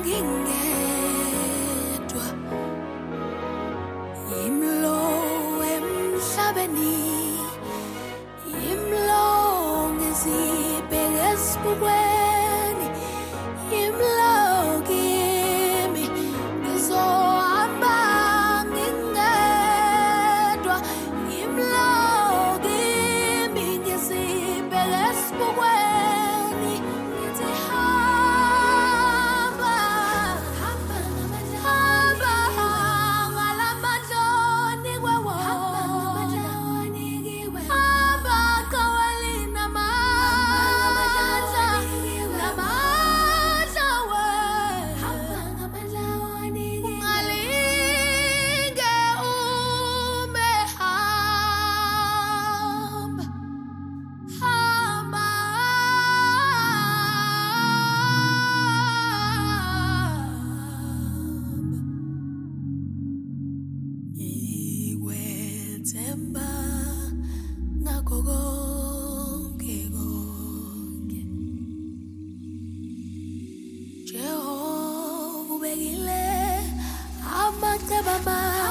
ngingedwa imlo emhlabeni imlo ngizibheke esibukweni imlo kimi ngizohamba ngingedwa imlo kimi ngizibheke esibukweni ngithi hamba hamba hamba ngalamandla onikwe wona hamba kawalina amandla namandla ungalinge ume hamba hamba ikwethemba ngakho konke Jehova ubekile amacebo